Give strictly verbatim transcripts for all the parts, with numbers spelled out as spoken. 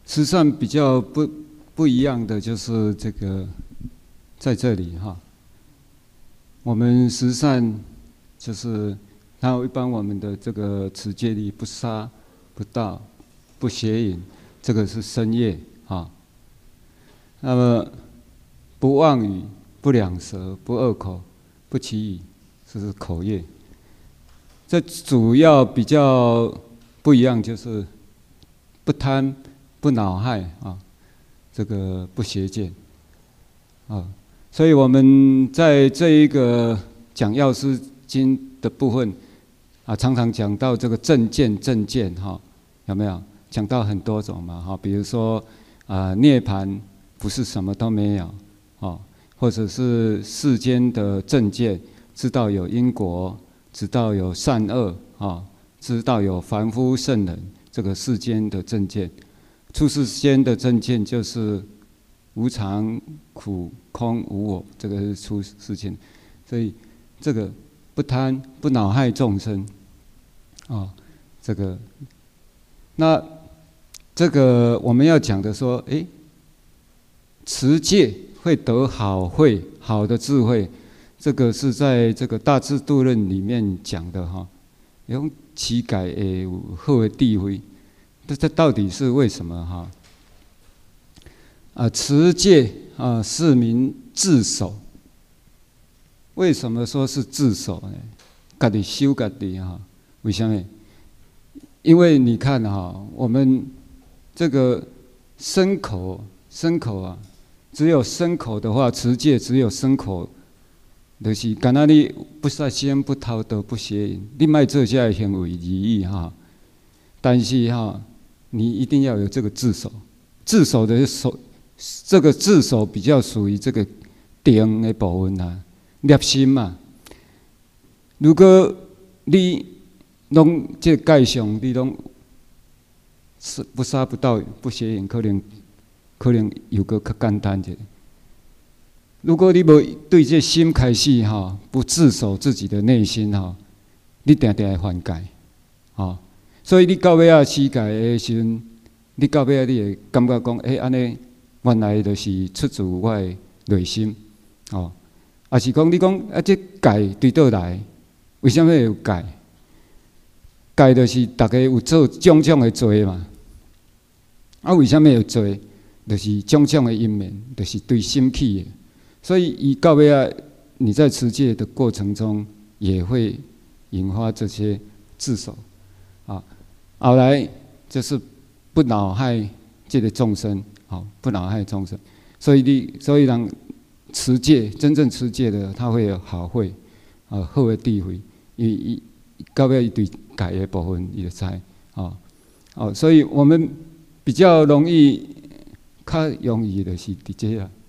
实上比较不不一样的就是这个，在这里哈，我们实善就是它会帮我们的这个持戒力不杀、不盗、不邪淫，这个是身业啊。那么不妄语、不两舌、不恶口、不绮语，这是口业。这主要比较不一样，就是不贪、不恼害啊，这个不邪见啊。所以我们在这一个讲药师经的部分啊，常常讲到这个正见、正见哈，有没有？讲到很多种嘛哈，比如说啊，涅槃不是什么都没有啊，或者是世间的正见，知道有因果。知道有善恶啊，知道有凡夫圣人，这个世间的正见；出世间的正见就是无常、苦、空、无我，这个是出世间。所以这个不贪、不恼害众生啊，这个那这个我们要讲的说，哎，持戒会得好慧、好的智慧。这个是在这个《大智度论》里面讲的哈，用乞改诶有好的智慧，这这到底是为什么哈？啊，持戒啊是名自守。为什么说是自守呢？家己修家己哈？为什么？因为你看哈，我们这个身口身口啊，只有身口的话，持戒只有身口。就是干那你不杀生、不偷盗、不邪淫，你莫做这些行为而已哈。但是哈，你一定要有这个自守。自守的守，这个自守比较属于这个定的部分啊，立心嘛。如果你拢这个界上，你拢不杀不盗、不邪淫，可能可能有个较简单者。如果你无对这心开始哈，不自守自己的内心哈，你定定会犯戒，哈。所以你到尾啊施戒的时阵，你到尾啊你会感觉讲，哎，安尼原来就是出自我的内心，哦。也是讲你讲啊，这戒对倒来，为什么会有戒？戒就是大家有做种种的罪嘛。啊，为什么有罪？就是种种的因缘，就是对心起的。所以，以到尾啊，你在持戒的过程中，也会引发这些自守啊。后来就是不恼害这个众生，好，不恼害众生。所以你，所以让持戒真正持戒的，他会有好慧啊，好的智慧。伊伊到尾伊对戒的部分，伊就知啊。哦，所以我们比较容易、较容易的是伫这啊。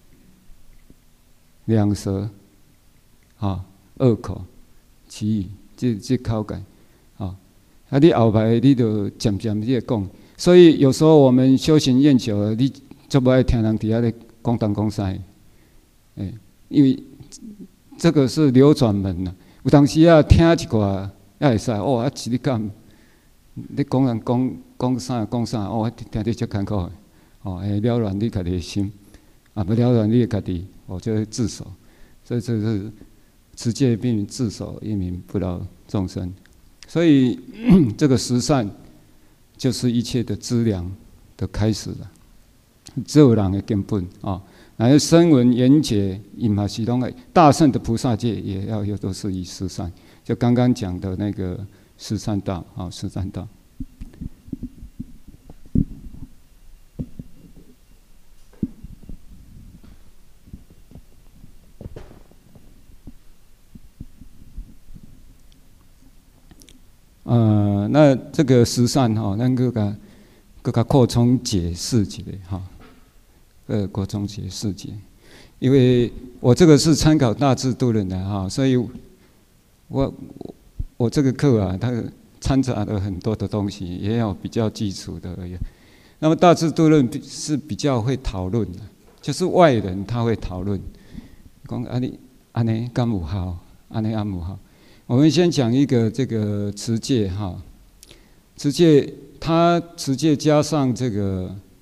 两舌，啊，恶口、绮语，这这口戒，啊，啊，你后排你就渐渐你会讲，所以有时候我们修行厌久了，你就不爱听人底下咧讲东讲西，哎，因为这个是流转门呐，有当时啊听一寡也会使，哦，啊，一日干，你讲人讲讲啥讲啥，哦，听得足艰苦的，哦，会了乱你家己的心，啊，不了乱你家己。我就会自守，所以这是持戒并名自守，一名不饶众生。所以这个十善就是一切的资粮的开始了，做人的根本啊。然后声闻缘觉、因嘛是拢个大圣的菩萨戒，也要有都是以十善。就刚刚讲的那个十善道啊，十善道。呃，那这个十善哈，咱个个个个扩充解释起来哈，呃，扩充解释起来，因为我这个是参考大智度论的哈，所以我我我这个课啊，它掺杂了很多的东西，也有比较基础的而已。那么大智度论是比较会讨论的，就是外人他会讨论，讲安尼安尼敢有效，安尼安有效。我们先讲一个这个持戒哈，持戒它持戒加上这个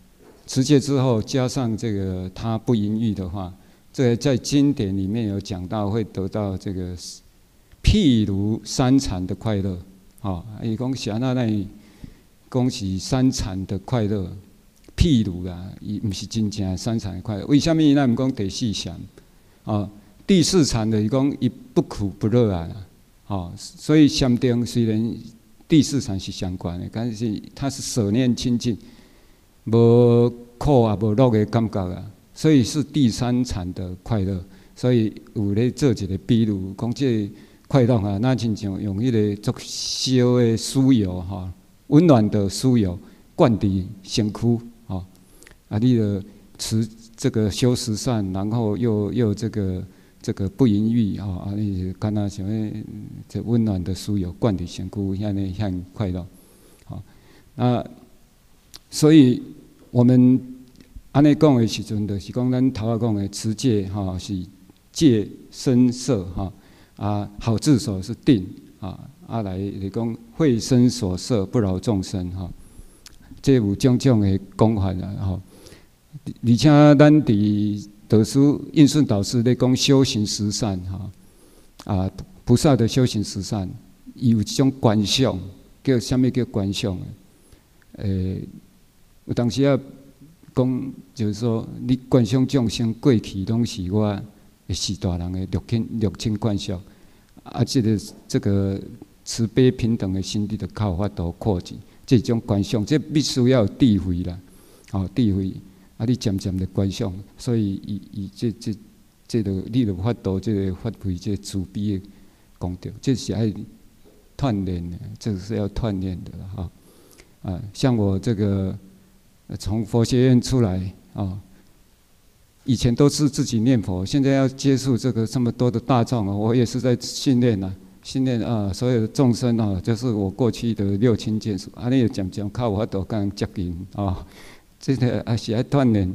持戒之后加上这个他不淫欲的话，这个在经典里面有讲到，会得到这个譬如三禅的快乐。哦，伊讲是安那呢？讲是三禅的快乐，譬如啦，伊毋是真正三禅的快乐。为什么咱毋讲第四禅？哦，第四禅的伊讲伊不苦不乐啊。哦，所以禅定虽然第四禅是相关的，但是它是舍念清净，无苦啊无乐的感觉啊，所以是第三禅的快乐。所以有咧做一个比喻，讲这个快乐啊，那亲像用迄个足烧的酥油哈，温暖的酥油灌伫身躯，哈啊，你的持这个修十善，然后又又这个这个不淫欲哈，啊，你敢若像迄这温暖的酥油灌伫身躯，遐尼遐快乐，好，那所以我们安尼讲的时阵，就是讲咱头仔讲的持戒哈，是戒身摄哈。啊，好自守是定啊，啊来来讲慧身所摄，不扰众生哈。这有种种的讲法啦哈。而且咱伫导师印顺导师咧讲修行十善哈，啊菩萨的修行十善，有一种观相，叫什么叫观相？诶，有当时啊讲就是说，你观想众生过去拢是我。是大人的六亲六亲观相，啊，这个这个慈悲平等的心地的靠法度扩展，这种观相，这必须要有智慧啦，哦，智慧，啊，你渐渐的观相，所以以以这这这个你的法度，这个发挥这慈悲的功德，这是要锻炼的，这是要锻炼的哈，啊，像我这个从佛学院出来啊。以前都是自己念佛，现在要接触这个这么多的大众啊，我也是在训练啊，训练啊，所有的众生啊，就是我过去的六亲眷属，安尼渐渐靠我都跟接近啊，这个还是要锻炼。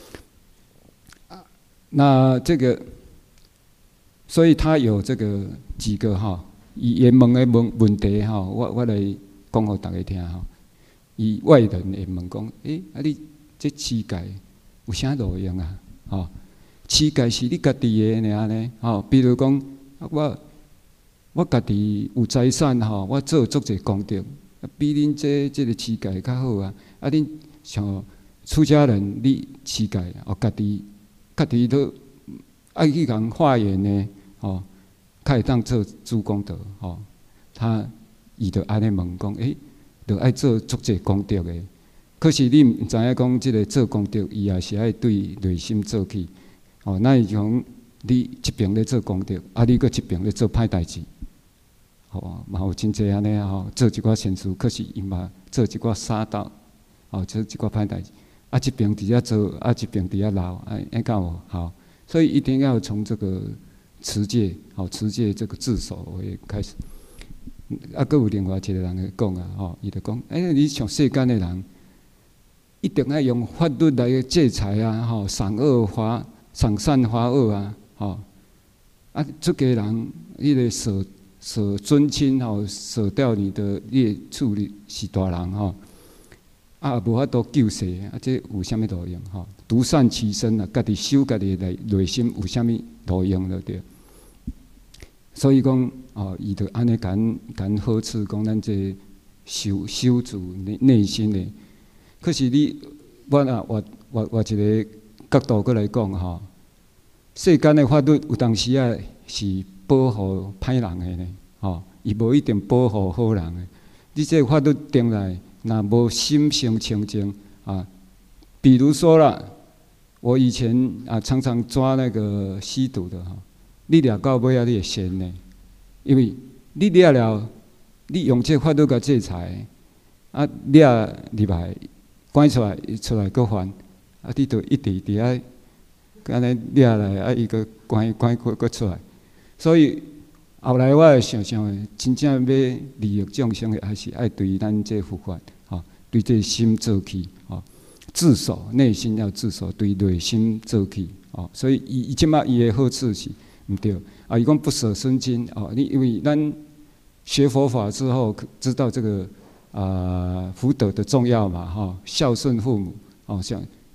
那这个，所以他有这个几个哈，以言问的问问题哈，我我来讲给大家听哈。以外人会问讲，诶，啊你这乞丐有啥路用啊？哦，乞丐是你家己的尔呢？哦，比如讲，我我家己有财产吼，我做足侪功德，比恁这这个乞丐较好啊！啊，恁像出家人，你乞丐哦，家己家己都爱去共化缘呢，哦，较会当做主功德，哦，他伊就安尼问讲，诶，就爱做足侪功德的。可是你毋知影讲，即个做功德，伊也是爱对内心做起。哦，那像你一边咧做功德，啊，你搁一边咧做歹代志，哦，嘛有真济安尼吼，做一寡善事，可是伊嘛做一寡傻道，哦，做一寡歹代志，啊，一边伫遐做，啊，一边伫遐闹，啊，安敢有好？所以一定要从这个持戒，哦，持戒这个自守为开始。啊，搁有另外一个人会讲啊，吼，伊就讲，哎，你像世间的人。一定要用法律来制裁啊！吼，赏恶罚赏善罚恶啊！吼，啊，出家人，迄个舍舍尊亲吼，舍掉你的业处理是大人吼，啊，无法度救世啊！这有啥物路用吼？独善其身啊，家己修家己内内心有啥物路用了对？所以讲哦，伊就安尼讲讲呵斥讲咱这修修主内内心的。可是你，我啊，我我我一个角度过来讲吼，世间的法律有当时啊是保护歹人的呢，吼，伊无一定保护好人的。你这法律定来，若无心性清净啊，比如说啦，我以前啊常常抓那个吸毒的哈，你掠到尾啊你会先呢，因为你掠了，你用这法律甲制裁，啊掠入来。关出来，出来搁还，啊！你著一直伫遐，安尼掠来，啊！伊搁关关搁搁出来，所以后来我会想想，真正要利益众生的，还是爱对咱这佛法，吼，对这心做起，吼，自守，内心要自守，对内心做起，哦，所以伊伊即马伊的好处是毋对，啊，伊讲不舍身经，哦，你因为咱学佛法之后，知道这个。啊、呃，福德的重要嘛，哈，孝顺父母，哦，像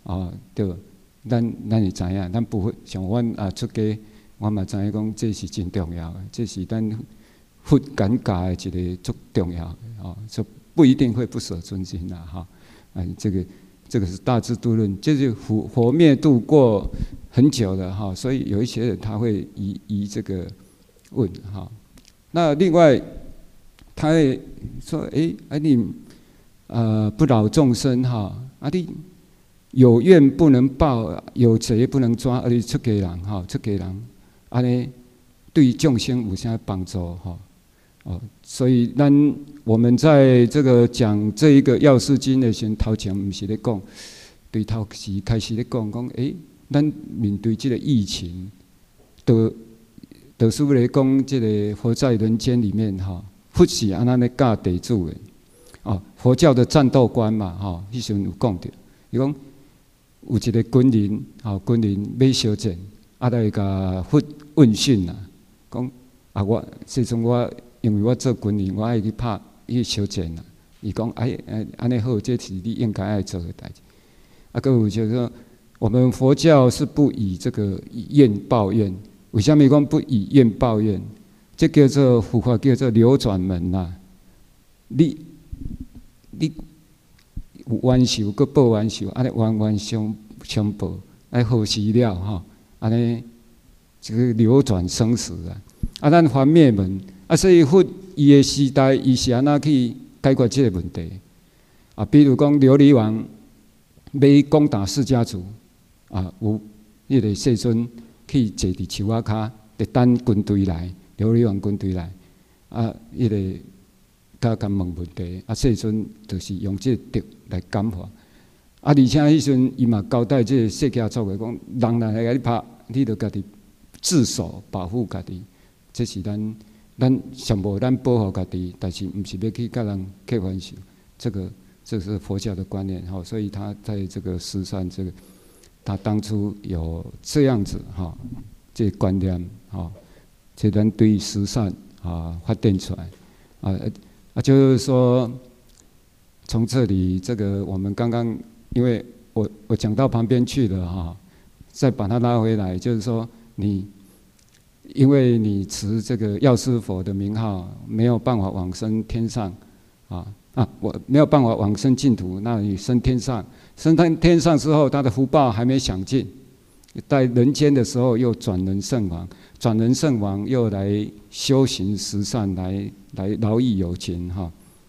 哦，对，咱咱会知影，咱不会像阮啊出家，我嘛知影讲这是真重要的，这是咱佛感教的一个足重要的哦，就不一定会不舍尊心啦哈。啊，这个这个是大智度论，就是佛佛灭度过很久了哈，所以有一些人他会疑疑这个问哈。那另外他会说，哎、欸，啊你呃不扰众生哈，啊你有怨不能报，有贼不能抓，啊你出家人哈，出家人安尼对众生有啥帮助哈？哦，所以咱我们在这个讲这一个药师经的时候，头前不是咧讲，对头时开始咧讲讲，诶，咱面对这个疫情，都都是为了讲这个活在人间里面哈，佛是安那咧教地主的，哦，佛教的战斗观嘛，哈，迄时阵有讲到，伊讲有一个军人，吼，军人要烧战，啊来甲佛问讯啦，讲啊我，时阵我。因为我做军人，我爱去拍去烧战啦。伊讲哎哎，安尼好，这是你应该爱做的代志。啊，各位就是说，我们佛教是不以这个以怨报怨。为什么讲不以怨报怨？这叫做佛法叫做流转门啦。你你有冤仇，搁报冤仇，安尼冤冤相相报，爱好死了吼，安尼这个流转生死啊。啊，咱还灭门。啊，所以佛伊个时代，伊是安怎去解决这个问题？啊，比如讲琉璃王要攻打释迦族，啊，有迄个世尊去坐伫树仔骹，伫等军队来，琉璃王军队来，啊，迄个甲甲问问题，啊，世尊就是用这个德来感化。啊，而且迄阵伊嘛交代这个释迦族个讲，人来甲你拍，你着家己自首保护家己，这是咱。咱上无咱保护家己，但是毋是要去甲人开玩笑，这个这是佛教的观念哈，所以他在这个十善这个，他当初有这样子哈，这个观念哈，这咱对十善啊发展出来啊啊，就是说从这里这个我们刚刚因为我我讲到旁边去了哈，再把它拉回来，就是说你。因为你持这个药师佛的名号，没有办法往生天上，啊啊，我没有办法往生净土，那你升天上，升天天上之后，他的福报还没享尽，在人间的时候又转人圣王，转人圣王又来修行十善，来来劳逸有情哈，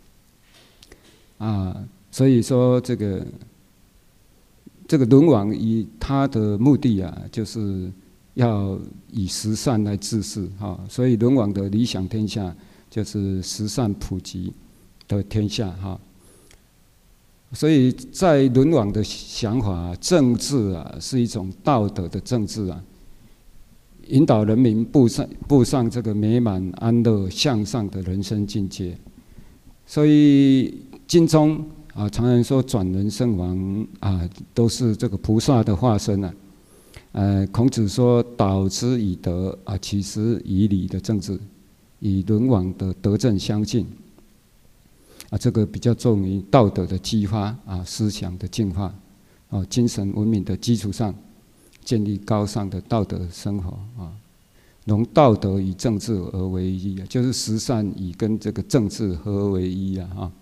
啊，所以说这个这个轮王以他的目的啊，就是。要以十善来治世哈，所以轮王的理想天下就是十善普及的天下哈。所以在轮王的想法，政治啊是一种道德的政治啊，引导人民步上步上这个美满安乐向上的人生境界。所以经中啊，常人说转人圣王啊，都是这个菩萨的化身啊。呃，孔子说“导之以德啊，启之以礼”的政治，与轮王的德政相近。啊，这个比较重于道德的激发啊，思想的净化，啊，精神文明的基础上，建立高尚的道德生活啊，融道德与政治而为一，就是十善以跟这个政治合为一啊，哈。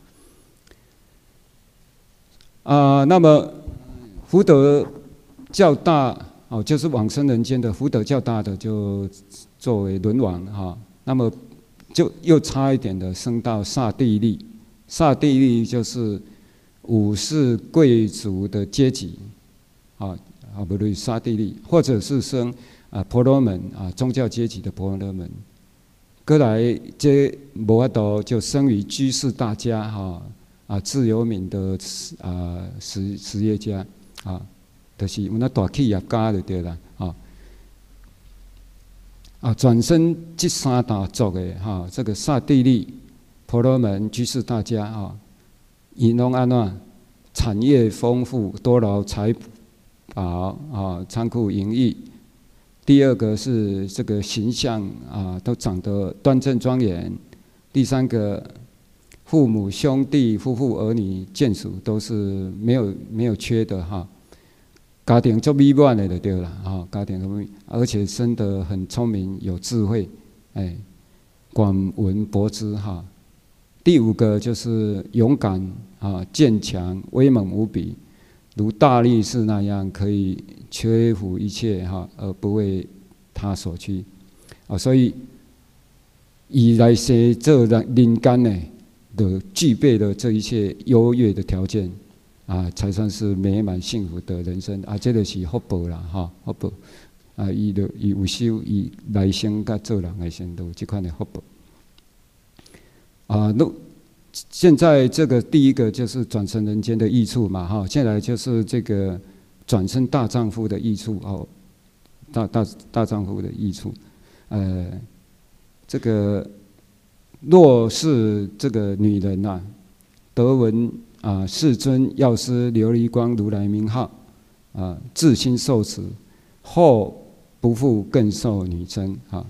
啊，那么福德较大。哦，就是往生人间的福德较大的，就作为轮王哈。那么就又差一点的升到刹帝利，刹帝利就是武士贵族的阶级，啊啊不对，刹帝利，或者是升啊婆罗门啊宗教阶级的婆罗门。过来这无法度就生于居士大家哈啊自由民的啊实实业家啊。就是有那大企业家就对啦，啊啊，转身这三大族的哈，这个刹帝利、婆罗门、居士大家啊，伊拢安怎产业丰富，多劳财宝啊，仓库盈溢。第二个是这个形象啊，都长得端正庄严。第三个，父母兄弟、夫妇儿女眷属都是没有没有缺的哈。 家庭做美满的就对了哈，家庭很而且生得很聪明有智慧，哎，广闻博知哈。第五个就是勇敢啊，坚强，威猛无比，如大力士那样，可以屈服一切哈，而不为他所屈啊。所以，以来生这人间呢，的具备了这一切优越的条件啊，才算是美满幸福的人生啊。这个是福报啦哈，福报啊，伊就伊有修，伊来生甲做人的时都有这款的福报。啊，那现在这个第一个就是转生人间的益处嘛，哈，现在就是这个转生大丈夫的益处哦，大大大丈夫的益处，呃，这个若是这个女人呐、啊，得闻啊世尊药师琉璃光如来名号啊，自心受持，后不复更受女身啊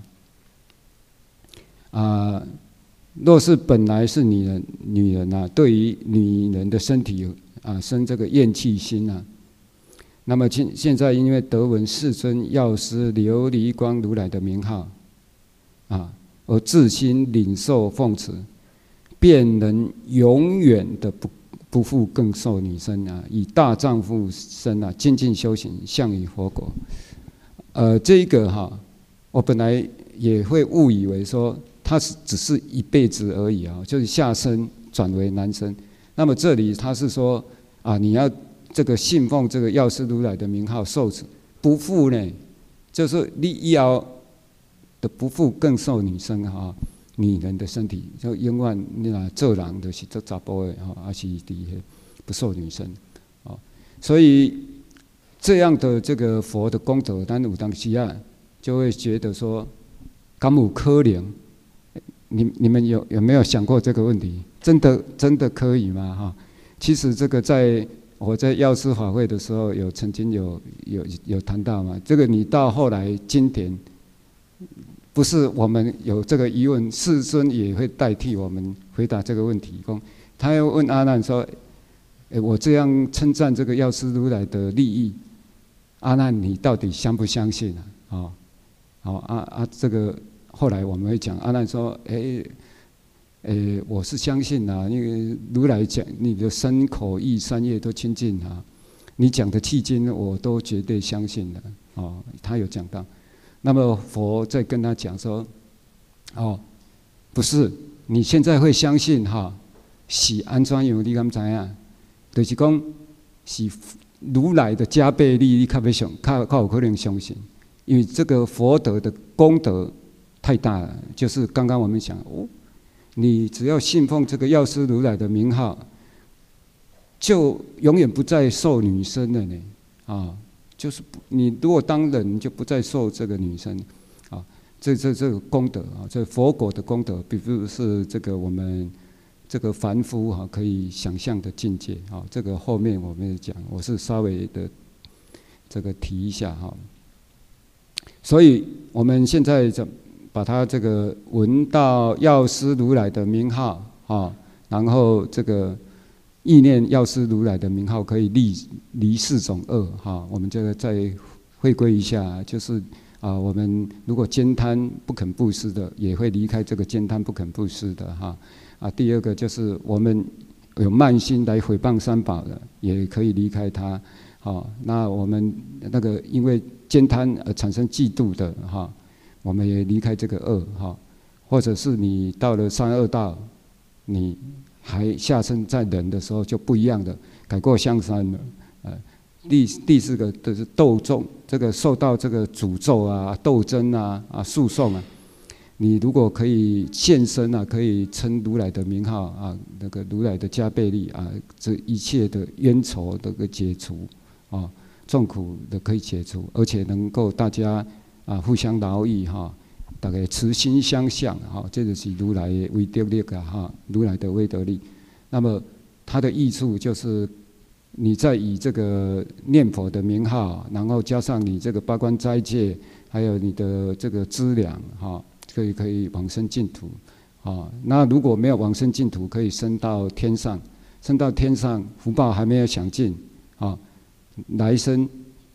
啊。若是本来是女人，女人啊，对于女人的身体啊生这个厌弃心啊，那么现现在因为得闻世尊药师琉璃光如来的名号啊，而自心领受奉持，便能永远的不不复更受女身啊，以大丈夫身啊精进修行，向于佛果。呃，这一个哈、啊，我本来也会误以为说。他是只是一辈子而已啊，就是下生转为男生。那么这里他是说啊，你要这个信奉这个药师如来的名号受持，不复呢，就是你以后的不复更受女生哈，女人的身体就永远你若做人就是做查甫的哈，还是伫不受女生啊。所以这样的这个佛的功德，咱有当时啊就会觉得说，敢有可能？你你们有有没有想过这个问题？真的真的可以吗？哈，其实这个在我在药师法会的时候有曾经有有有谈到嘛。这个你到后来经典，不是我们有这个疑问，世尊也会代替我们回答这个问题。讲他要问阿难说：“哎，我这样称赞这个药师如来的利益，阿难你到底相不相信啊？”哦，好啊啊这个。后来我们会讲，阿难说：“哎、欸，哎、欸，我是相信啊，因为如来讲你的身口意三业都清净啊，你讲的契经我都绝对相信的。”哦，他有讲到。那么佛在跟他讲说：“哦，不是，你现在会相信哈，是安怎样？你敢知影？就是讲是如来的加倍力，你较要相，较较有可能相信，因为这个佛德的功德。”太大了，就是刚刚我们讲哦，你只要信奉这个药师如来的名号，就永远不再受女身了呢。啊，就是你如果当人，就不再受这个女身啊。这这这个功德啊，这佛果的功德，比如是这个我们这个凡夫哈、啊、可以想象的境界啊。这个后面我们讲，我是稍微的这个提一下哈、啊。所以我们现在怎？把他这个闻到药师如来的名号啊，然后这个意念药师如来的名号可以离离四种恶哈。我们这个再回归一下，就是啊，我们如果兼贪不肯布施的，也会离开这个兼贪不肯布施的哈。啊，第二个就是我们有慢心来毁谤三宝的，也可以离开它。好，那我们那个因为兼贪而产生嫉妒的哈。我们也离开这个恶哈，或者是你到了三恶道，你还下生在人的时候就不一样的，改过向善了。呃，第第四个就是斗争，这个受到这个诅咒啊、斗争啊、啊诉讼啊，你如果可以现身啊，可以称如来的名号啊，那个如来的加倍力啊，这一切的冤仇都可以解除啊，众苦的可以解除，而且能够大家。啊，互相劳役哈，大家慈心相向哈，这就是如来的威德力啊哈，如来的威德力。那么它的益处就是，你再以这个念佛的名号，然后加上你这个八关斋戒，还有你的这个资粮哈，可以可以往生净土啊。那如果没有往生净土，可以升到天上，升到天上福报还没有享尽啊，来生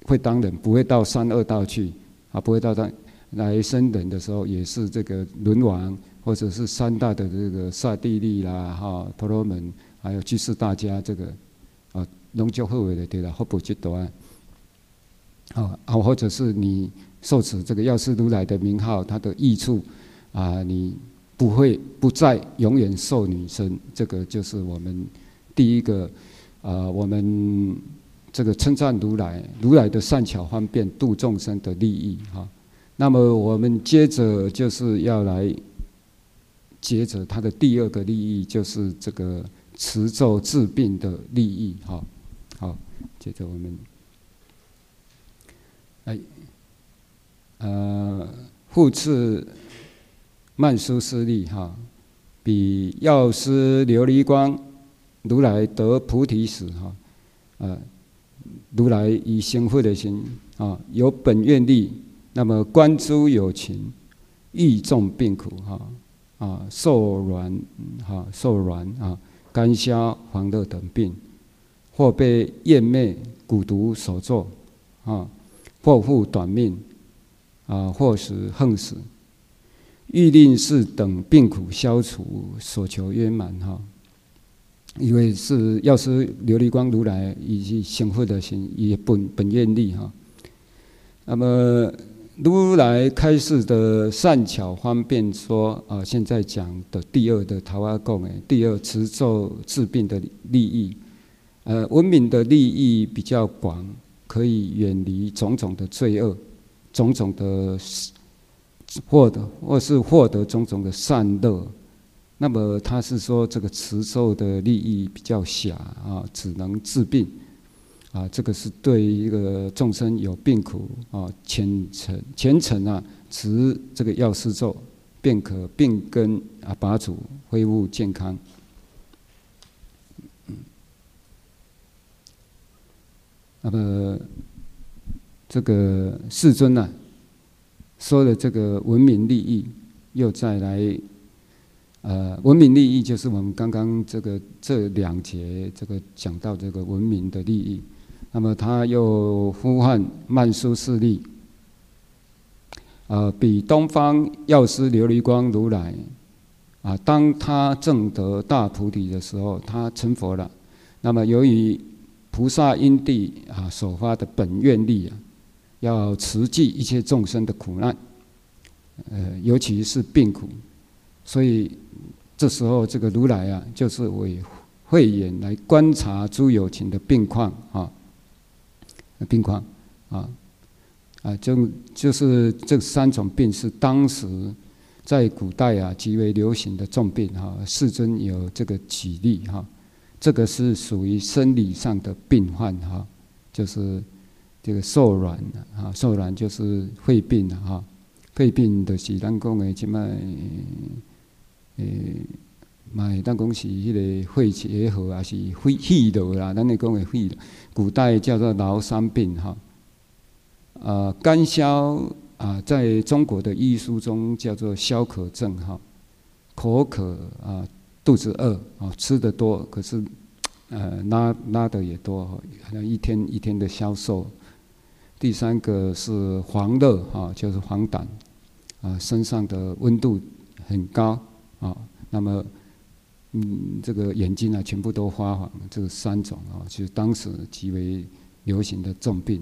会当人，不会到三恶道去啊，不会到当来生人的时候，也是这个轮王，或者是三大的这个刹帝利啦、哈婆罗门，还有居士大家这个啊，拢足好的对啦，福报极大啊。啊啊，或者是你受持这个药师如来的名号，它的益处啊，你不会不再永远受女生，这个就是我们第一个啊，我们这个称赞如来，如来的善巧方便度众生的利益哈。那么我们接着就是要来，接着它的第二个利益就是这个持咒治病的利益哈。好，接着我们。哎，呃，复次曼殊师利哈，比药师琉璃光如来得菩提时哈，呃，如来以行慧的心啊，有本愿力，那么观诸有情，益众病苦哈啊，受软哈受软啊，干消黄热等病，或被厌魅蛊毒所作啊。或复短命，啊，或是横死，欲令是等病苦消除，所求圆满哈。因为是药师琉璃光如来以及行慧的心，以本本愿力哈。那么如来开示的善巧方便说啊，现在讲的第二的桃花供诶，第二持咒治病的利益，呃，文明的利益比较广。可以远离种种的罪恶，种种的获得，或是获得种种的善乐。那么他是说，这个持咒的利益比较狭啊，只能治病啊。这个是对一个众生有病苦啊，虔诚虔诚啊，持这个药师咒，便可病根啊拔除，恢复健康。那么，这个世尊啊，说的这个文明利益，又再来，呃，文明利益就是我们刚刚这个这两节这个讲到这个文明的利益。那么他又呼唤曼殊室利，呃，比东方药师琉璃光如来，啊，当他证得大菩提的时候，他成佛了。那么由于菩萨因地啊所发的本愿力啊，要慈济一切众生的苦难，呃，尤其是病苦，所以这时候这个如来啊，就是为慧眼来观察诸有情的病况啊，病况啊啊，就就是这三种病是当时在古代啊极为流行的重病哈、啊，世尊有这个举例哈。啊这个是属于生理上的病患哈，就是这个受软啊，受软就是肺病哈，肺病就是咱讲的即卖，诶，嘛咱讲是迄个肺结核，还是肺气道啦，咱咧讲的肺，古代叫做劳伤病哈。呃，干消啊，在中国的医书中叫做消渴症哈，口渴啊。肚子饿啊，吃的多，可是，呃，拉拉的也多，好像一天一天的消瘦。第三个是黄热啊，就是黄疸啊，身上的温度很高啊，那么，嗯，这个眼睛啊全部都发黄，这三种啊，就是当时极为流行的重病。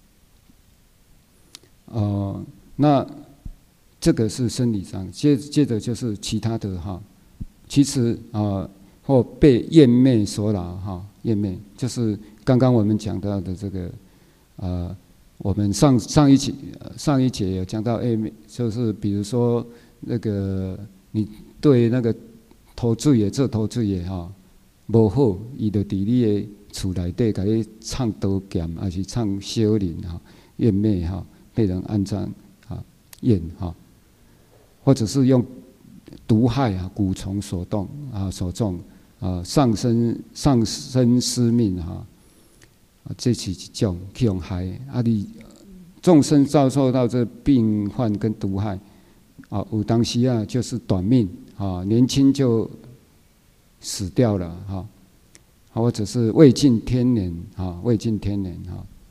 呃，那这个是生理上，接接着就是其他的哈。其次啊，或被厌魅所扰哈，厌魅就是刚刚我们讲到的这个，呃，我们上上一节上一节有讲到厌魅，就是比如说那个你对那个涂水的做涂水的哈，无好，伊就伫你的厝内底甲你唱刀剑，还是唱小林哈，厌魅哈，被人安葬哈，厌哈，或者是用。毒害啊，蛊虫所动啊，所中啊，上身上身失命哈，啊，这是一种去用害啊，你众生遭受到这病患跟毒害啊，有当时啊就是短命啊，年轻就死掉了哈，或者是未尽天年啊，未尽天年哈，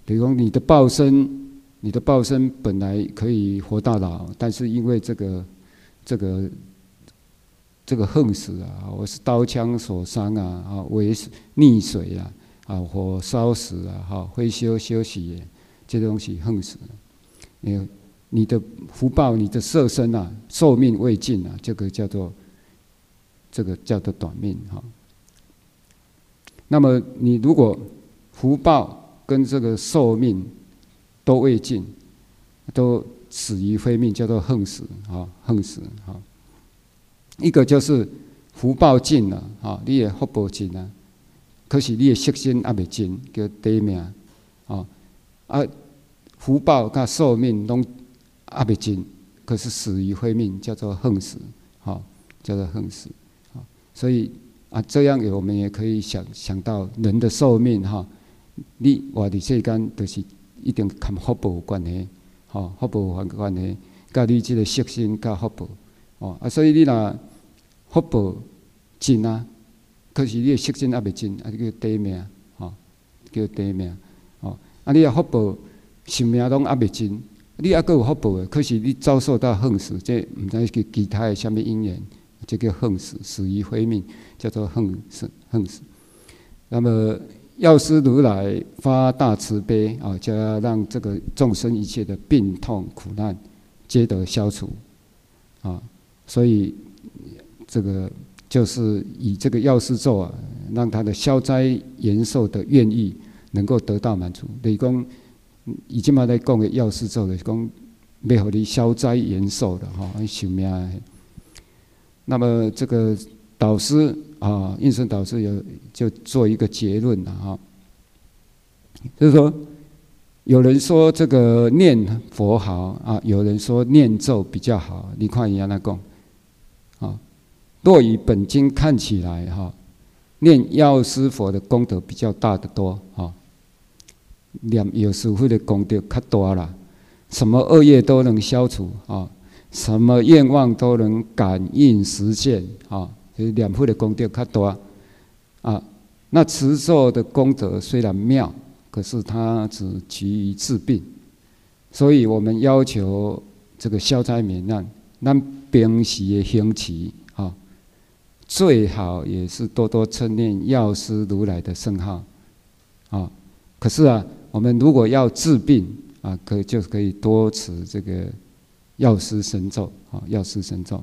比如说你的报身，你的报身本来可以活到老，但是因为这个这个这个横死啊，或是刀枪所伤啊，啊，为溺水啊，啊，火烧死啊，哈，灰修休息，这东西横死了。你你的福报，你的色身啊，寿命未尽啊，这个叫做这个叫做短命哈。那么你如果福报跟这个寿命都未尽，都死于非命，叫做横死啊，横死啊。一个就是福报尽了啊，你的福报尽了，可是你的色身还未尽，叫短命啊。啊，福报跟寿命拢还未尽，可是死于非命，叫做横死啊，叫做横死啊。所以啊，这样我们也可以想想到人的寿命哈。你活伫世间，就是一定跟福报有关系，吼，福报有关系，甲你即个色身甲福报，哦，啊，所以你若福报尽啊，可是你的色身还未尽，啊，叫短命，吼，叫短命，哦，啊，你的福报寿命拢还未尽，你还阁有福报的，可是你遭受到横死，这毋知是其他的什么因缘，这叫横死，死于非命，叫做横死，横死。那么药师如来发大慈悲啊，就要让这个众生一切的病痛苦难皆得消除啊，所以这个就是以这个药师咒啊，让他的消灾延寿的愿意能够得到满足。就是讲，以前嘛在讲的药师咒，就是讲要让你消灾延寿的哈，寿命的。那么这个导师啊，应顺导师有就做一个结论了哈，就是说，有人说这个念佛好啊，有人说念咒比较好。你看人家那讲啊，若以本经看起来哈，念药师佛的功德比较大得多哈，念药师佛的功德较大啦，什么恶业都能消除啊，什么愿望都能感应实现啊。就是念佛的功德较大啊，那持咒的功德虽然妙，可是它只急于治病，所以我们要求这个消灾免难，咱平时的行持啊，最好也是多多称念药师如来的圣号啊。可是啊，我们如果要治病啊，可就可以多持这个药师神咒啊，药师神咒。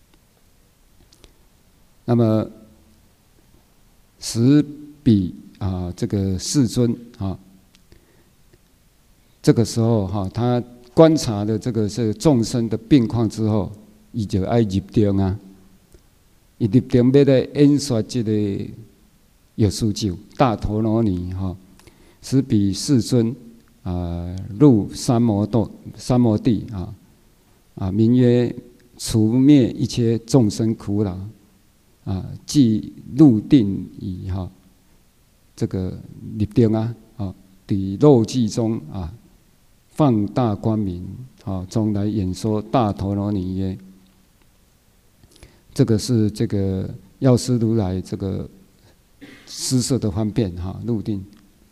那么，时比啊，这个世尊啊，这个时候哈、啊，他观察了这个是众生的病况之后，伊就爱入定啊，伊入定要来演说这个药师咒大陀罗尼哈，时比世尊啊入三摩地，三摩地啊啊，名曰除灭一切众生苦恼。啊，即入定以哈，这个入定啊，啊，伫肉髻中啊，放大光明啊，中来演说大陀罗尼耶。这个是这个药师如来这个施设的方便哈，入定。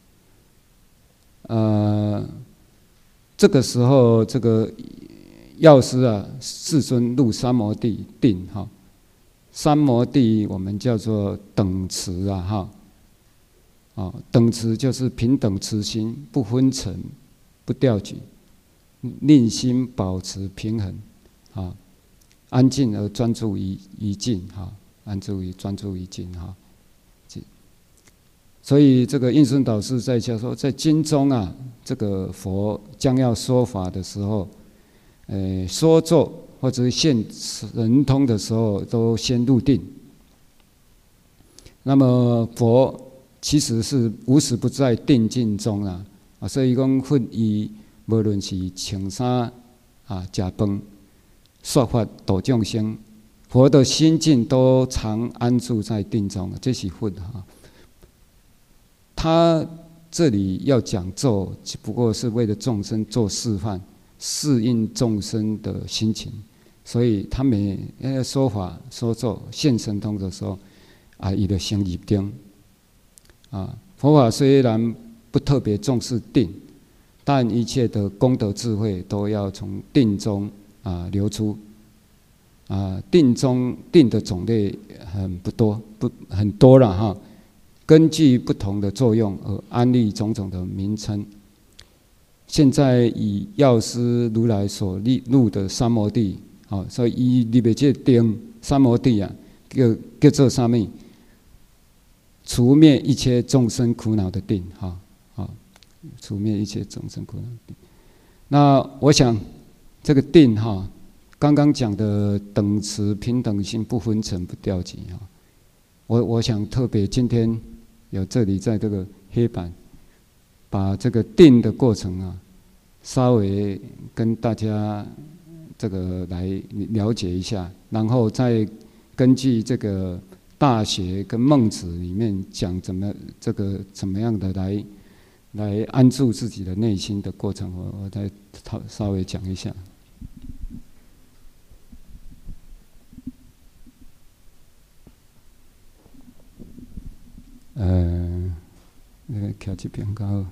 呃，这个时候这个药师啊，世尊入三摩地定哈。三摩地我们叫做等持啊，哈，啊，等持就是平等持心，不昏沉，不掉举，令心保持平衡，啊，安静而专注于于静，哈，安住于专注于静，哈。所以这个应顺导师在讲说，在经中啊，这个佛将要说法的时候，呃，说咒。或者现神通的时候，都先入定。那么佛其实是无时不在定境中啊，啊，所以讲佛伊无论是穿衫啊、食饭、说法度众生，佛的心境都常安住在定中，这是佛哈。他这里要讲咒，只不过是为了众生做示范，适应众生的心情。所以他们呃说法说咒现神通的时候，啊，伊就先入定。啊，佛法虽然不特别重视定， 但一切的功德智慧都要从定中啊流出。啊，定中定的种类很不多，不很多了哈。根据不同的作用而安立种种的名称。现在以药师如来所立入的三摩地，好，所以伊入的这定三摩地啊，叫叫做啥物？除灭一切众生苦恼的定，哈，好，除灭一切众生苦恼的定。那我想这个定哈。刚刚讲的等持平等心不分层不掉级啊，我我想特别今天有这里在这个黑板，把这个定的过程啊，稍微跟大家这个来了解一下，然后再根据这个大学跟孟子里面讲怎么这个怎么样的来来安住自己的内心的过程，我我再稍微讲一下。呃，那个徛这边较好。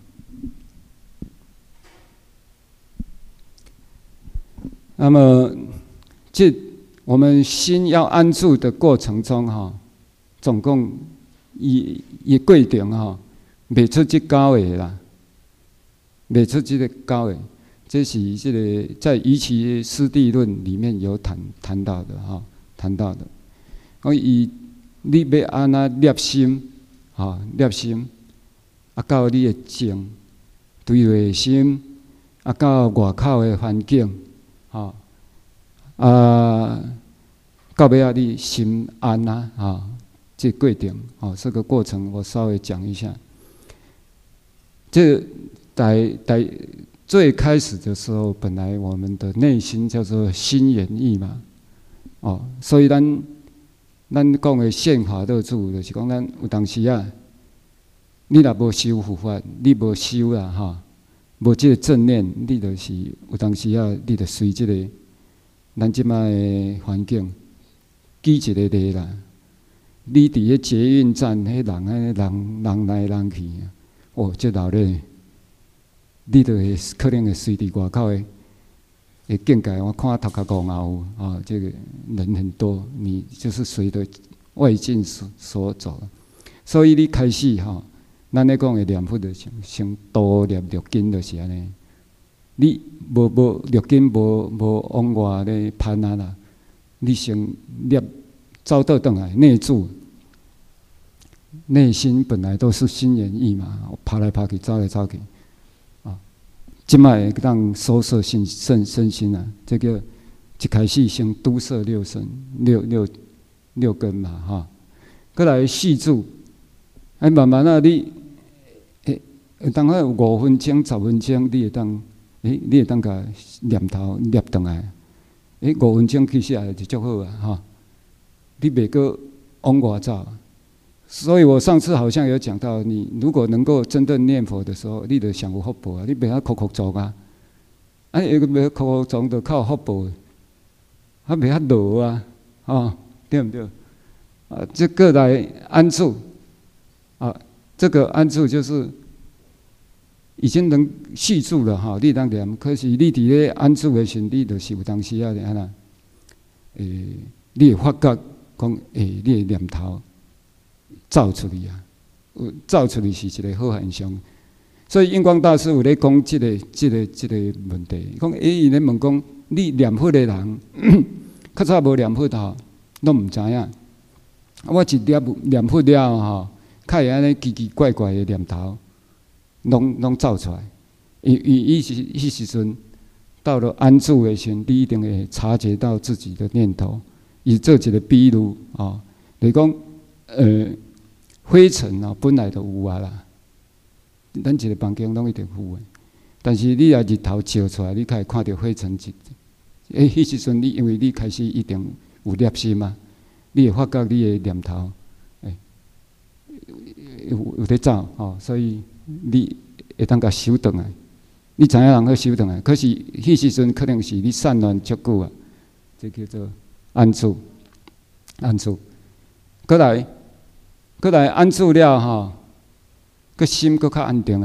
那么，这我们心要安住的过程中，哈，总共一一过程哈，未出这九个啦，未出这个九个，这是这个在《瑜伽师地论》里面有谈谈到的哈，谈到的。我以你要安那摄心。啊，摄心，啊，到你的静，对内心，啊，到外口的环境，啊，啊，到尾啊，你心安啊，啊，这过程，啊，这个过程我稍微讲一下。这在在最开始的时候，本来我们的内心叫做心猿意马，哦，所以咱。咱讲的宪法乐住，就是讲咱有当时啊，你若无修护法，你无修啦哈，无即个正念，你就是有当时啊，你就随即个咱即摆的环境，举一个例啦。你伫个捷运站，迄人安尼人人来人去，哦，这闹热，你就会可能会随伫外口的。也境界，我看头壳戆后啊，这个人很多，你就是随着外境所所走，所以你开始哈，咱咧讲的念佛就先先多念六根就是安尼。你无无六根无无往外咧攀啊啦，你先念走倒转来内住，内心本来都是心猿意马，爬来爬去，走来走去。即摆当收摄心身身心啊，这个一开始先都摄六身六六六根嘛哈，过来细住，哎慢慢啊你，诶，当啊五分钟十分钟，你会当，诶，你会当甲念头念转来，诶五分钟其实也就足好啊哈，你袂个往外走。所以我上次好像有讲到，你如果能够真正念佛的时候，你就享有福报啊！你袂晓哭哭做啊，啊，一个袂哭哭做就靠福报，啊，袂晓落啊，哦，对不对？啊，这个来安住，啊，这个安住就是已经能续住了哈，你当念，可是你伫咧安住的时候，你就是有当时啊，安那，诶，你会发觉讲，诶，你的念头。走出去啊！走出去是一个好现象，所以印光大师有咧讲即个、即个、即个问题。讲伊伊咧问讲，你念佛的人，较早无念佛吼，拢毋知影。我一念念佛了吼，较会安尼奇奇怪怪的念头，拢拢走出来。伊伊伊时伊时阵到了安住的时，你一定会察觉到自己的念头。以做一个比喻啊，就是讲，呃。灰尘啊，本来就有啊啦。咱一个房间拢一定有诶，但是你若日头照出来，你才会看到灰尘一。诶，迄时阵你因为你开始一定有念心嘛，你会发觉你诶念头，诶，有有在走吼，所以你会当甲收转来。你知影人去收转来，可是迄时阵可能是你散乱足久啊，这叫做安住，安住，过来。过来安住了吼，个心搁较安定啊。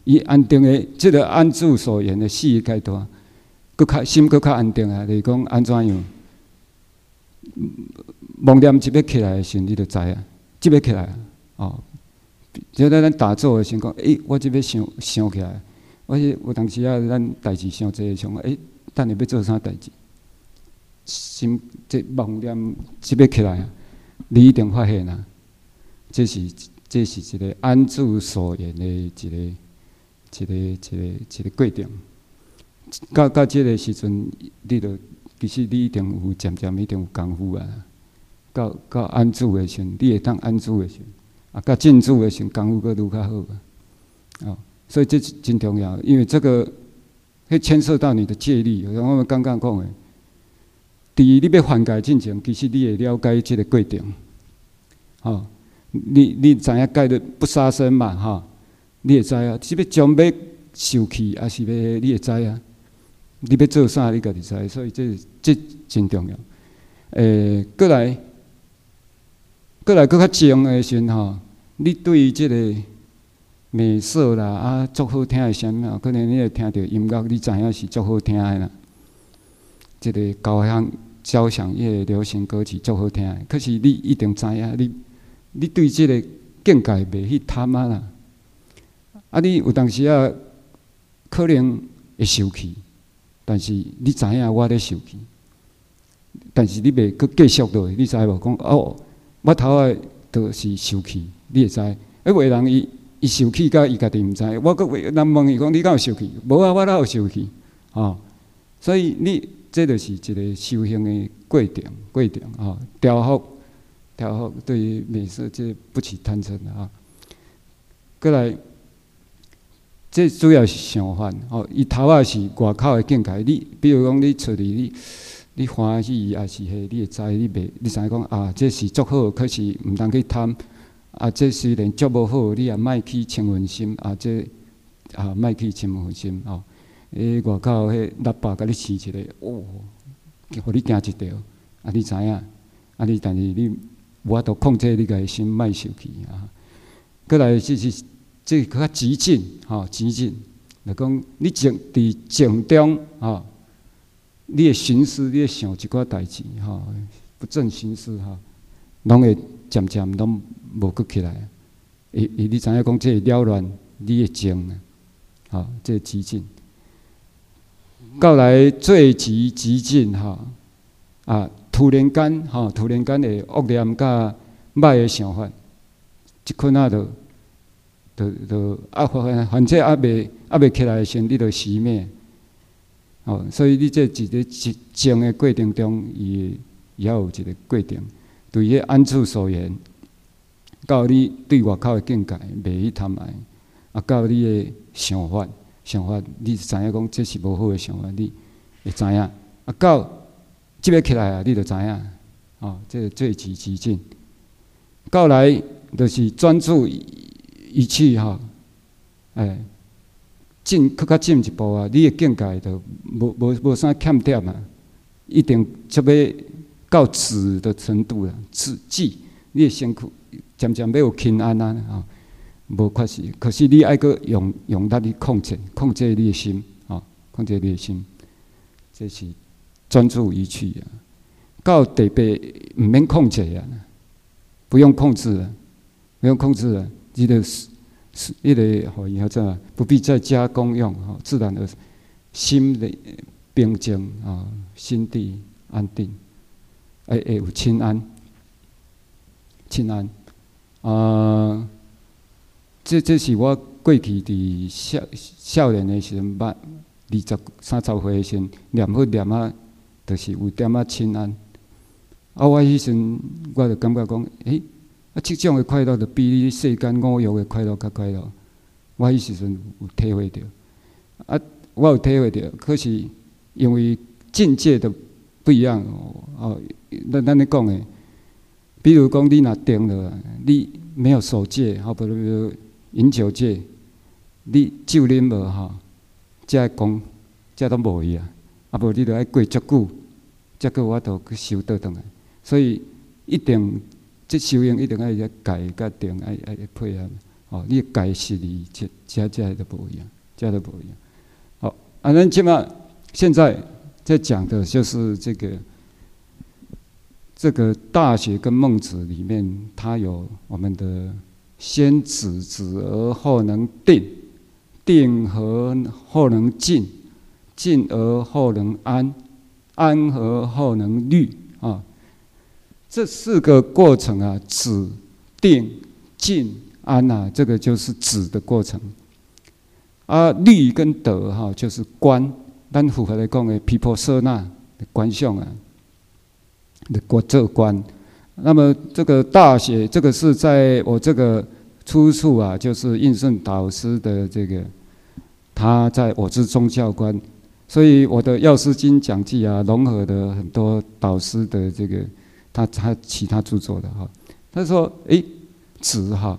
伊安定的即个安住所言的四个阶段，搁较心搁较安定啊，就是讲安怎样？妄念一要起来的时，你就知啊，即要起来啊，哦。即咱咱打坐的时讲，诶、欸，我即要想想起来，我是有当时啊，咱代志伤济，想诶，等下要做啥代志？心即妄念即要起来啊，你一定发现啊，这是这是一个安住所言的一个一个一个一个过程。到到即个时阵，你就其实你一定有渐渐一定有功夫啊。到到安住的时阵，你会当安住的时阵。啊，甲静住的时候，功夫阁愈较好啊！哦，所以这真重要，因为这个会牵涉到你的戒律。像我们刚刚讲的，第一，你要缓解进前，其实你会了解这个过程。哦，你你知影戒律不杀生嘛？哈、哦，你会知啊。是要将要受气，还是要你会知啊？你要做啥，你家己知。所以这这真重要。诶、欸，过来。过来，搁较静的时阵吼，你对即个美色啦、啊，足好听的声啊，可能你会听到音乐，你知影是足好听的啦。即个交响交响乐、流行歌曲足好听的，可是你一定知影，你你对即个境界袂去贪啊啦。啊，你有当时啊，可能会受气，但是你知影我咧受气，但是你袂搁继续落去，你知无？讲哦。我头仔都是受气，你会知？诶，有人伊伊受气，甲伊家己毋知。我阁人问伊讲，你敢有受气？无啊，我哪有受气？哦，所以你这就是一个修行的过程，过程哦，调伏，调伏对于美色这不起贪嗔的啊。过来，这主要是想法哦。伊头仔是外口的境界，你比如讲你出去你。你欢喜还是迄？你会知，你袂，你知影讲啊，这是足好，可是毋通去贪。啊，这虽然足无好，你也莫去嗔恨心。啊，这啊莫去嗔恨心哦。诶，外口迄喇叭甲你饲一个，哦，互你惊一跳。啊，你知影？啊，你但是你无法度控制你家己心，莫受气啊。过来就是这较激进，吼，激进。就讲你静伫静中，吼。你会寻思，你会想一寡代志，吼，不正心思，吼，拢会渐渐拢无搁起来。伊伊，你知影讲，这了乱，你会静啊，吼，这激进。到来最极激进，吼，啊，突然间，吼，突然间会恶念甲歹的想法，即困啊，就就就啊，反反正啊未啊未起来的时，你就熄灭。哦，所以你这一个静的过程中，伊也有一个过程，对迄安住所言，到你对外口的境界袂去贪爱，啊，到你的想法，想法你知影讲这是无好的想法，你会知影，啊，到即要起来啊，你就知影，哦，这最极激进，到来就是专注一去吼，哎。进更较进一步啊！你的境界就无无无啥欠点啊，一定就要到止的程度啦。止止，你的身躯渐渐要有轻安啊，啊，无确实。可是你爱个用用力去控制，控制你的心啊，控制你的心，这是专注一去啊。到第八，唔免控制啊，不用控制了，不用控制了，你的。是，一个好以后怎啊？不必再加功用，哈，自然而心的平静啊，心地安定，哎哎有清安，清安啊！这这是我过去伫少少年的时阵，捌二十三十岁的时阵，念好念啊，就是有点仔清安。啊，我迄阵我就感觉讲，诶。啊，即种的快乐，就比你世间五欲的快乐较快乐。我迄时阵有体会到，啊，我有体会到，可是因为境界的不一样哦。咱咱咧讲的，比如讲你若定了，你没有守戒，好比如饮酒戒，你酒啉无吼，才讲，才都无去啊。啊，无你着爱过足久，才个我都去修倒转来。所以一定。这修行一定爱改甲定，爱爱配合， 哦，你解释你这这这都不一样，这都不一样。好，啊，那起码现在在讲的就是这个这个《大学》跟《孟子》里面，它有我们的先止，止而后能定，定而后能静，静而后能安，安而后能虑啊。这四个过程啊，止、定、静、安啊，这个就是止的过程。啊，虑跟得哈、啊，就是观。咱符合来讲的毗婆舍那的观相啊，的国这观。那么这个大学，这个是在我这个出处啊，就是印顺导师的这个，他在我之宗教观，所以我的药师经讲记啊，融合了很多导师的这个他他其他著作的哈。他说，哎，止哈，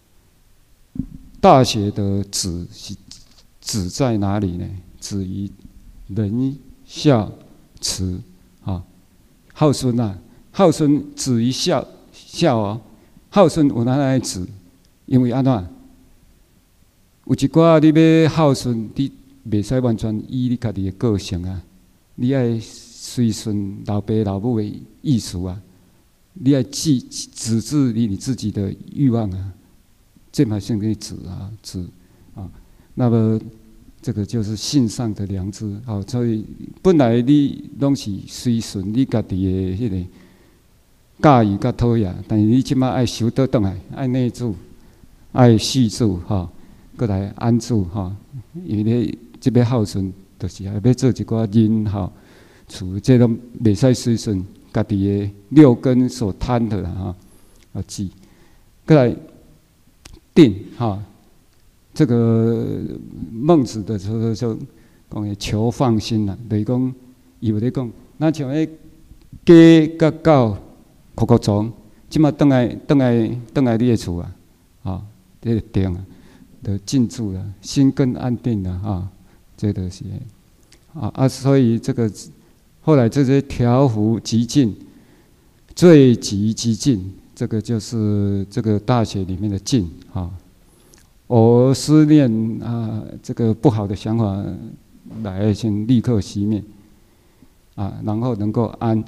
大学的止止在哪里呢？止于仁孝慈啊，孝顺啊，孝顺止于孝孝哦，孝顺有哪来止？因为安怎？有一寡你要孝顺，你袂使完全依你家己的个性啊，你爱随顺老爸老母的意思啊，你爱制止制你你自己的欲望啊，这嘛先给止啊止啊，那么。这个就是性上的良知，哦，所以本来你拢是随顺你家己的迄个介意甲讨厌，但是你即马爱收倒转来，爱内住，爱续住，哈，过来安住，哈，因为你即要孝顺，就是要做一寡人，哈，处这拢袂使随顺家己的六根所贪的，哈，啊，记，过来定，哈。这个孟子的时候就讲的求放心啦，就是讲，伊有咧讲，咱像迄鸡甲狗哭哭床，即马倒来倒来倒来你的厝啊，啊，这个定啊，就静住了，心更安定了啊，这个是啊啊，所以这个后来这些调伏极静，最极极静，这个就是这个大学里面的静啊。我思念啊，这个不好的想法来，先立刻熄灭啊，然后能够安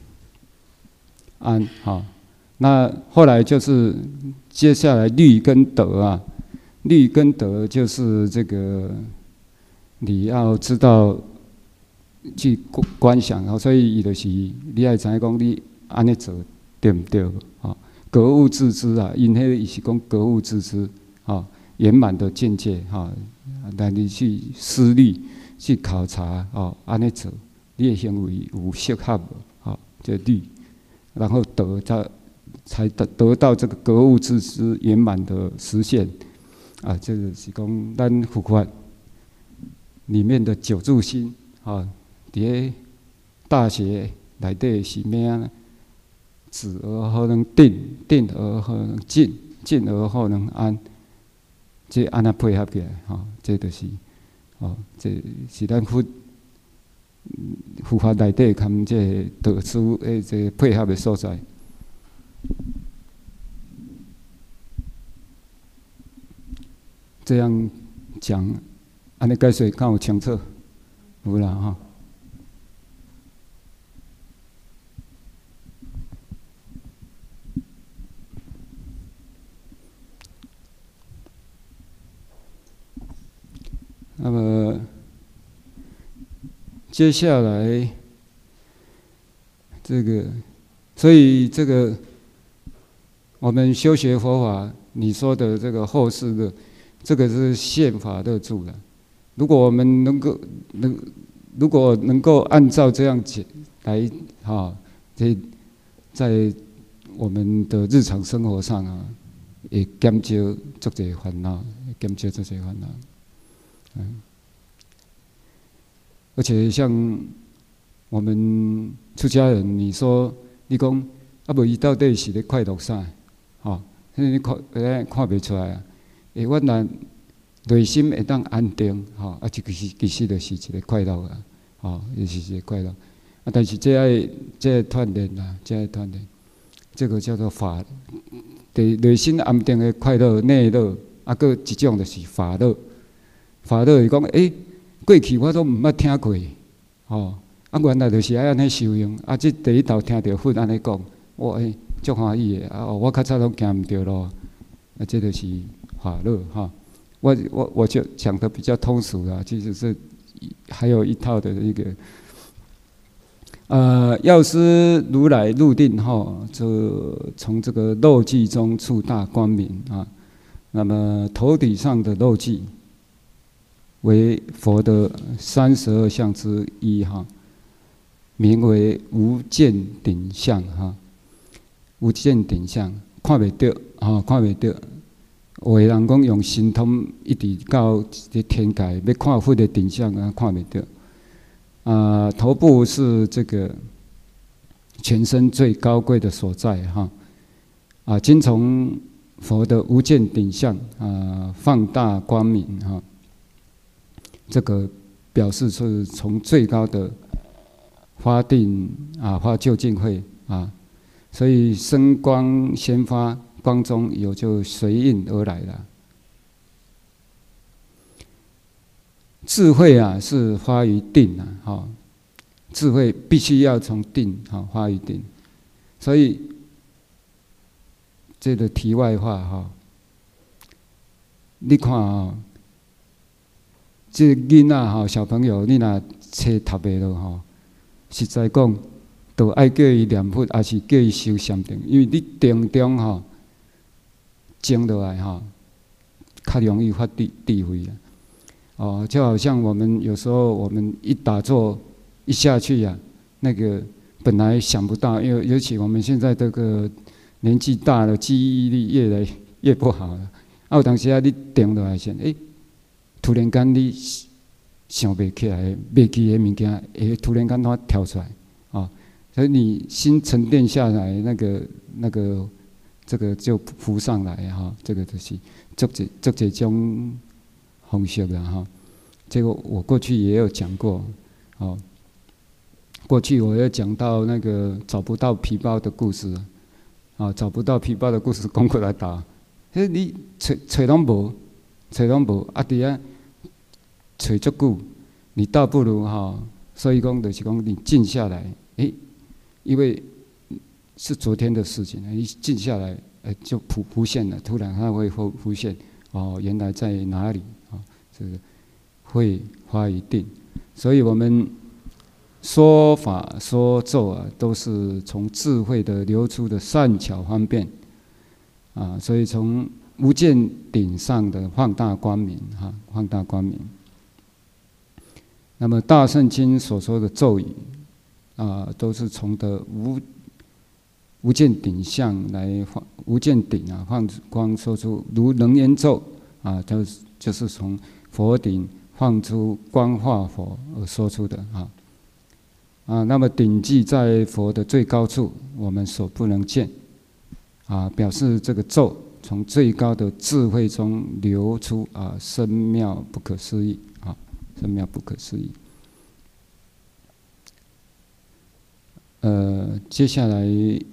安好。那后来就是接下来虑跟得啊，虑跟得就是这个你要知道去观想啊，所以伊就是你要知影讲你安尼做对唔对啊？格物致知啊，因迄伊是讲格物致知啊。圆满的境界哈，让你去思虑、去考察哦，安尼做，你的行为有适合无？哦，这虑，然后得才才得得到这个格物致知圆满的实现啊，这个是讲咱佛法里面的九住心啊，伫大学内底是咩呢？止而后能定，定而后能静，静而后能安。这安那配合起来，吼、哦，这就是，哦，这是咱佛佛法内底含这特殊诶这配合的所在。这样讲，安尼解说敢有清楚？有啦，吼、哦。那么接下来这个，所以这个我们修学佛法，你说的这个后世的，这个是宪法的主了。如果我们能够能，如果能够按照这样解来哈，这在我们的日常生活上啊，也减少足侪烦恼，减少足侪烦恼。嗯，而且像我们出家人，你说你讲啊，无伊到底是咧快乐啥？吼，你看诶看袂出来啊。诶，阮若内心会当安定，吼，啊，其实其实就是一个快乐啊，吼，也是一个快乐。啊，但是这爱这爱锻炼啦，这爱锻炼，这个叫做法。对内心安定的快乐内乐啊，搁一种就是法乐。法乐是讲，诶、欸，过去我都毋捌听过，吼、哦，啊，原来就是爱安尼修用。啊，即第一道听到佛安尼讲，哇，诶、欸，足欢喜诶！啊，我较早拢行毋着咯，啊，这就是法乐哈。我我我就讲的比较通俗啦，其实是还有一套的一个。呃，药师如来入定后，就从这个肉髻中触大光明啊。那么头顶上的肉髻为佛的三十二相之一哈，名为无见顶相哈。无见顶相，看袂到哈，看袂到。有的人讲用神通一直到这天界，要看佛的顶相啊，看袂到。啊、呃，头部是这个全身最高贵的所在哈。啊，今从佛的无见顶相啊，放大光明哈。这个表示是从最高的发定啊，发究竟慧啊，所以生光先发，光中有就随应而来了。智慧啊，是发于定啊，哈，智慧必须要从定哈发于定，所以这个题外话哈，你看啊，这囡仔哈小朋友，你若册读袂落哈，实在讲，都爱叫伊念佛，还是叫伊修禅定，因为你定中哈静落来哈，较容易发智智慧啊。哦，就好像我们有时候我们一打坐一下去呀、啊，那个本来想不到，因为尤其我们现在这个年纪大了，记忆力越来越不好了。啊，有当时啊，你定落来先，诶、欸，突然间你想不起来，袂记的物件，会突然间它跳出来，啊、哦，所以你心沉淀下来，那个那个这个就浮上来哈、哦，这个就是足这足这种。方式的哈，这个我过去也有讲过，哦，过去我有讲到那个找不到皮包的故事，啊，找不到皮包的故事，讲过来打，迄你找找拢无，找拢无，啊，伫遐找足久，你倒不如哈，所以讲就是讲你静下来，诶，因为是昨天的事情，你静下来，呃，就浮浮现了，突然它会浮浮现，哦，原来在哪里？这个会发于定，所以我们说法说咒啊，都是从智慧的流出的善巧方便啊，所以从无见顶上的放大光明哈，放大光明。那么大圣经所说的咒语啊，都是从的无无见顶相来放，无见顶啊放光说出如能言咒啊，就是就是从佛顶放出光化佛而说出的啊啊，那么顶髻在佛的最高处，我们所不能见啊，表示这个咒从最高的智慧中流出啊，深妙不可思议啊，深妙不可思议。呃，接下来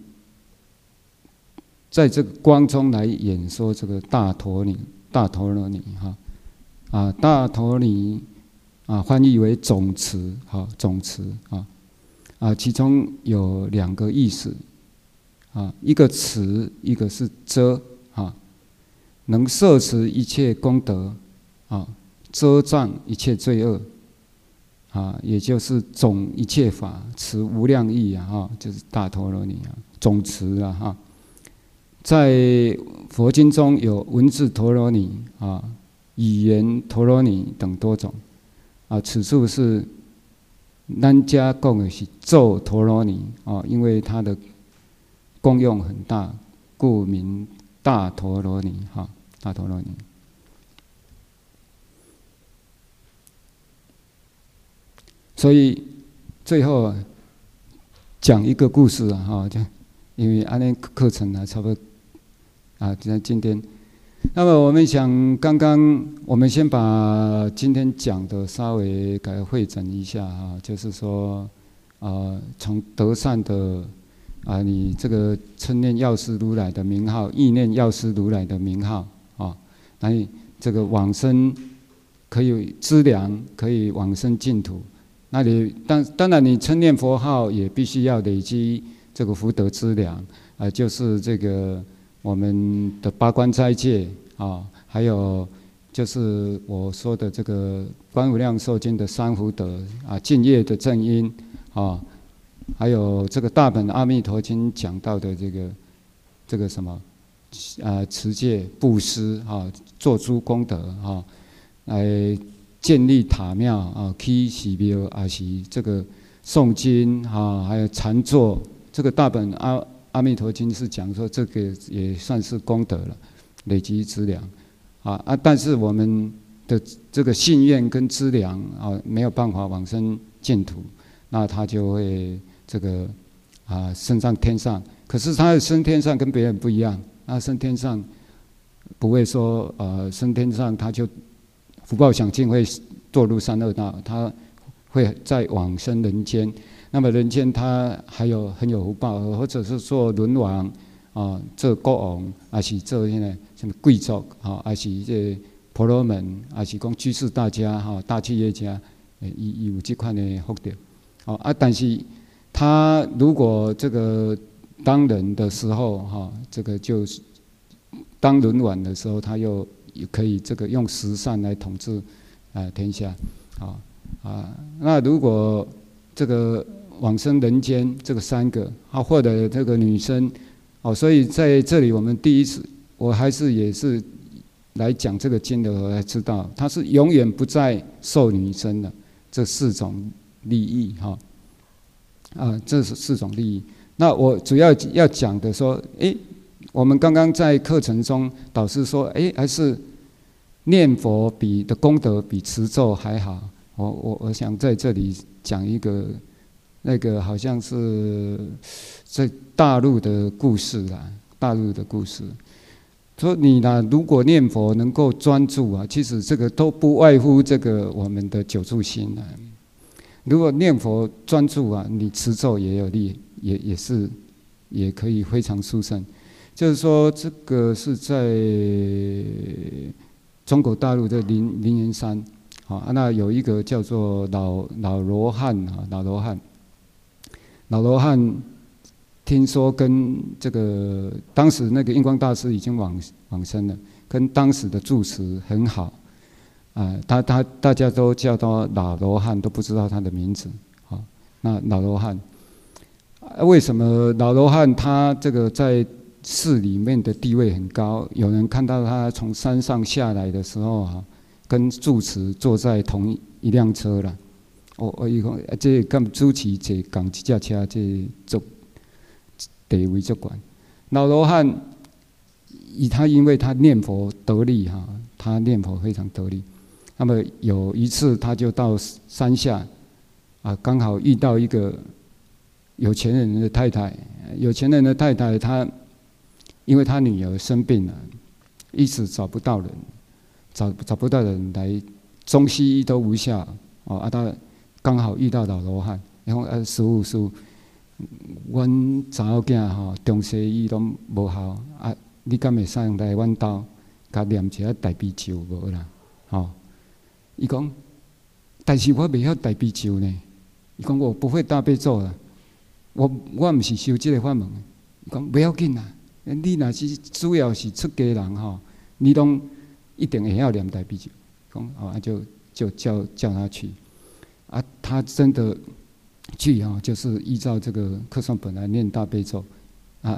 在这个光中来演说这个大陀尼，大陀罗尼哈。啊，大陀尼啊，翻译为总持，哈，总持啊，啊，其中有两个意思，啊，一个持，一个是遮，啊，能摄持一切功德，啊，遮障一切罪恶，啊，也就是总一切法，持无量义啊，哈，就是大陀罗尼啊，总持啊，哈，在佛经中有文字陀罗尼啊。语言陀罗尼等多种，啊，此处是咱家讲的是咒陀罗尼啊，因为它的功用很大，故名大陀罗尼哈，大陀罗尼。所以最后讲一个故事啊，哈，就因为安尼课程啊，差不多啊，在今天。那么我们想，刚刚我们先把今天讲的稍微改汇整一下哈，就是说，啊、呃，从德善的啊，你这个称念药师如来的名号，意念药师如来的名号啊， 来这个往生可以资粮，可以往生净土。那你当当然你称念佛号也必须要累积这个福德资粮啊、呃，就是这个我们的八关斋戒啊，还有就是我说的这个观无量寿经的三福德啊，净业的正因啊，还有这个大本阿弥陀经讲到的这个这个什么啊，持戒布施啊，做诸功德啊，来建立塔庙啊，起寺庙啊，是这个诵经啊，还有禅坐。这个大本阿阿弥陀经是讲说，这个也算是功德了，累积资粮啊啊！但是我们的这个信愿跟资粮啊，没有办法往生净土，那他就会这个啊升上天上。可是他的升天上跟别人不一样，他升天上不会说呃升天上他就福报享尽会堕入三恶道，他会再往生人间。那么人间他还有很有福报，或者是做轮王啊，做国王，还是做现在什么贵族啊，还是这婆罗门，还是讲居士大家哈，大企业家，伊伊有这款的福德。哦啊，但是他如果这个当人的时候哈，这个就是当轮王的时候，他又可以这个用十善来统治啊天下，啊啊，那如果这个往生人间这个三个啊，或者这个女生，哦，所以在这里我们第一次，我还是也是来讲这个经的，我才知道它是永远不再受女生的这四种利益哈，啊，这是四种利益。那我主要要讲的说，诶，我们刚刚在课程中导师说，诶，还是念佛比的功德比持咒还好。我我我想在这里讲一个那个好像是在大陆的故事啦，大陆的故事。说你呢，如果念佛能够专注啊，其实这个都不外乎这个我们的九住心啊。如果念佛专注啊，你持咒也有力，也也是也可以非常殊胜。就是说，这个是在中国大陆的灵灵岩山。啊，那有一个叫做老老罗汉啊，老罗汉，老罗汉听说跟这个当时那个印光大师已经往往生了，跟当时的住持很好，啊，他他大家都叫他老罗汉，都不知道他的名字。啊，那老罗汉，为什么老罗汉他这个在寺里面的地位很高？有人看到他从山上下来的时候啊，跟住持坐在同一辆车啦。哦，我伊讲，这跟主持坐共一架车，这足地位足悬。老罗汉，以他因为他念佛得力哈，他念佛非常得力。那么有一次，他就到山下，啊，刚好遇到一个有钱人的太太。有钱人的太太，她因为她女儿生病了，一直找不到人。找找不到人来，中西医都无效哦。啊，他刚好遇到老罗汉，然后啊，师父师父，阮查某囝吼，中西医都无效，啊，你敢会使来阮兜，甲念一下大悲咒无啦？吼，伊讲，但是我袂晓大悲咒呢。伊讲我不会大悲咒啦，我我毋是修这个法门。伊讲不要紧啦，你若是主要是出家人吼，你拢一定也要念大悲咒，讲啊就就叫叫他去，啊，他真的去啊，就是依照这个课诵本来念大悲咒，啊，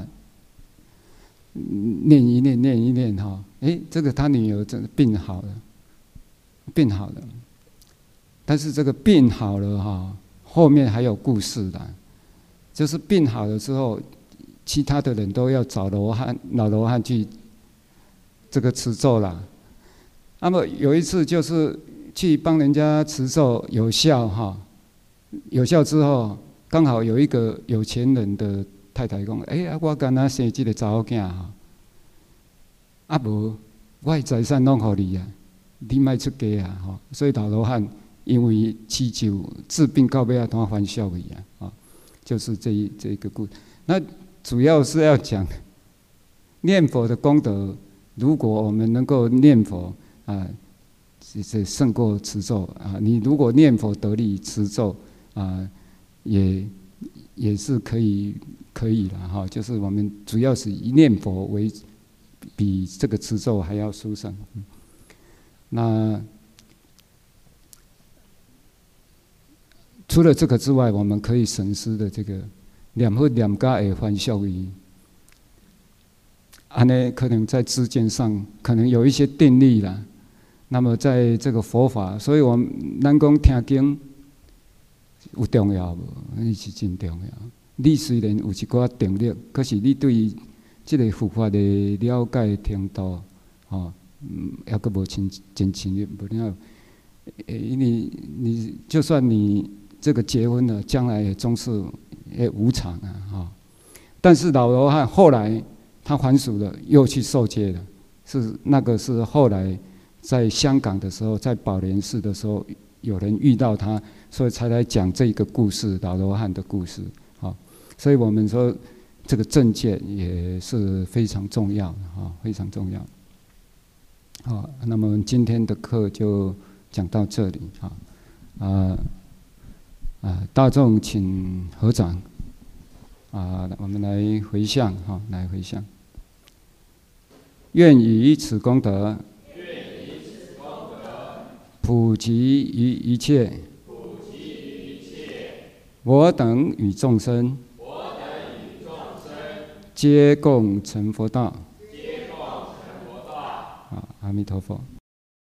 念一念念一念哈，哎，这个他女儿真的病好了，病好了，但是这个病好了哈，后面还有故事的，就是病好了之后，其他的人都要找罗汉老罗汉去这个持咒啦。那么有一次就是去帮人家持咒有效哈，有效之后，刚好有一个有钱人的太太讲：“哎、欸、啊，我干那生这个查某囝哈，啊无我的财产拢互你啊，你莫出家啊吼。”所以老罗汉因为祈求治病到尾啊，都还孝为啊，啊，就是这一这一个故事。那主要是要讲念佛的功德。 如果我们能够念佛啊，这这胜过持咒啊。你如果念佛得力，持咒啊，也也是可以可以了哈。就是我们主要是以念佛为比这个持咒还要殊胜。那除了这个之外，我们可以省思的这个念佛念家会欢笑伊。安呢，可能在知见上可能有一些定力啦。那么在这个佛法，所以我们咱讲听经有重要无？那是真重要。你虽然有一寡定力，可是你对这个佛法的了解程度，吼，嗯，还阁无真真深入，不了。因为你就算你这个结婚了，将来也终是也无常啊，哈。但是老罗汉后来。他还俗了，又去受戒了。是那个是后来在香港的时候，在宝莲寺的时候，有人遇到他，所以才来讲这个故事，老罗汉的故事。好，所以我们说这个正戒也是非常重要的，哈，非常重要。好，那么今天的课就讲到这里，哈，啊啊，大众请合掌。啊，我们来回向，哈，来回向。愿以此功德，普及于一切，我等与众生，皆共成佛道。啊，阿弥陀佛。